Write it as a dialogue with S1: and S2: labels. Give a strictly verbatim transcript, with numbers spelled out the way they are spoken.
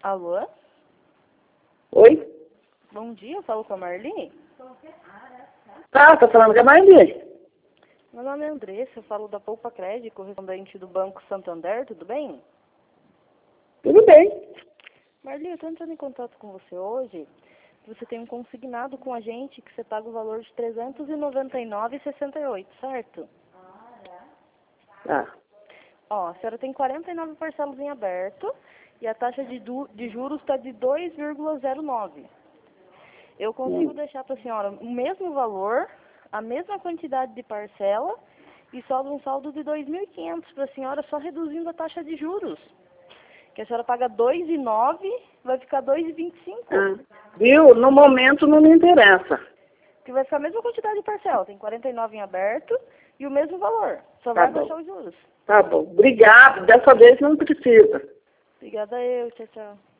S1: Alô?
S2: Oi?
S1: Bom dia, eu falo com a Marli.
S2: Ah, tá falando com a Marli?
S1: Meu nome é Andressa, eu falo da Poupa Crédito, correspondente do Banco Santander, tudo bem?
S2: Tudo bem.
S1: Marli, eu estou entrando em contato com você hoje. Você tem um consignado com a gente que você paga o valor de trezentos e noventa e nove reais e sessenta e oito centavos, certo?
S2: Ah,
S1: Ó, a senhora tem quarenta e nove parcelas em aberto e a taxa de, du de juros está de dois vírgula zero nove. Eu consigo
S2: hum.
S1: deixar para a senhora o mesmo valor, a mesma quantidade de parcela e sobra um saldo de dois mil e quinhentos para a senhora, só reduzindo a taxa de juros. Que a senhora paga dois vírgula nove, vai ficar dois vírgula vinte e cinco.
S2: Ah, viu? No momento não me interessa.
S1: Que vai ficar a mesma quantidade de parcela, tem quarenta e nove em aberto e o mesmo valor, só
S2: Tá
S1: vai
S2: bom.
S1: baixar os juros.
S2: Tá bom. Obrigado. Dessa vez não precisa.
S1: Obrigada eu, tchau, tchau.